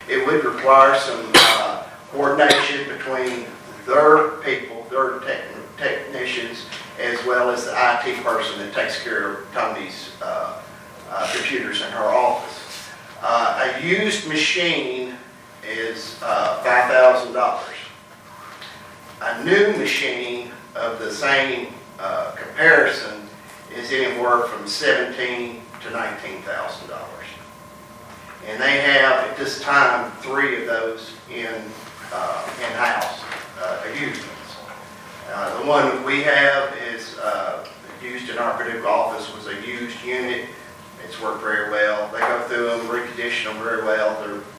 It would require some coordination between their people, their technicians, as well as the IT person that takes care of Tony's computers in her office. A used machine is $5,000. A new machine of the same comparison is anywhere from $17,000 to $19,000. And they have at this time 3 of those in-house, used ones. The one that we have is used in our Paducah office was a used unit. It's worked very well. They go through them, recondition them very well. They're